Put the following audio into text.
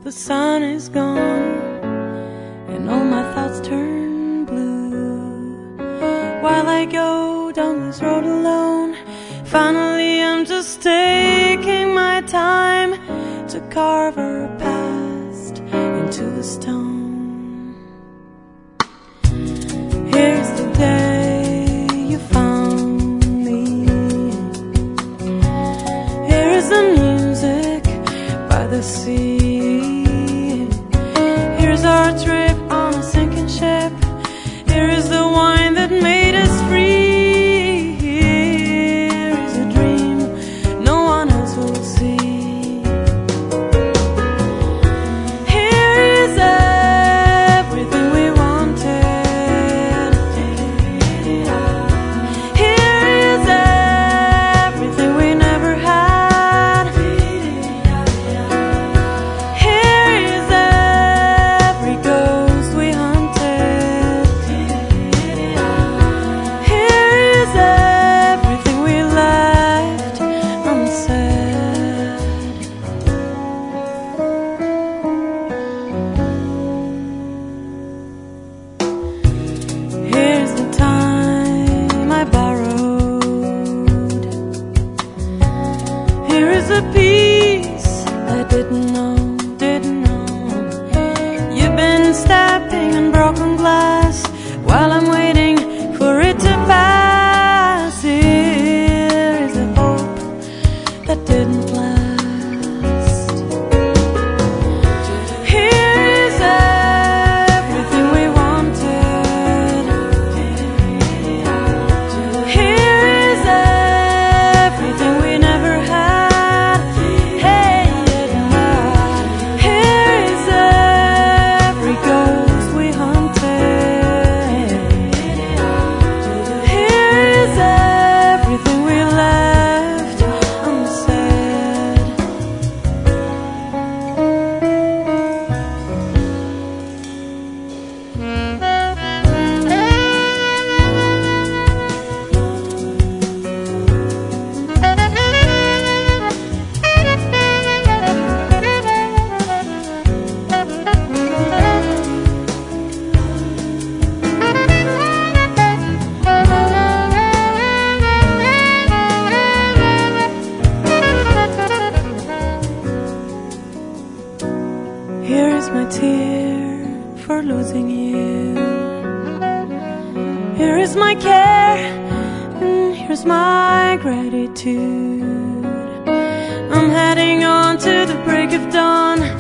the sun is gone and all my thoughts turn blue. While I go down this road alone, finally I'm just taking my time to carve our past into the stone. Here's the day you found me. Here's the music by the sea. Here's our trip on a sinking ship. Here is the wine that made us free. Here is a dream no one else will see. Here is everything we wanted. Here is everything we never had. Here is every ghost we hunted. Here is everything we left unsaid. Here's the time I borrowed. Here is a piece I didn't know. You've been stepping on broken glass while I'm waiting for it to pass. Here is a hope that didn't last. Here is everything we wanted. Here is everything we never had. Hey, here is every ghost we hunted. Here is everything we left unsaid. Here is my tear for losing you. Here is my care, and here's my gratitude. I'm heading on to the break of dawn.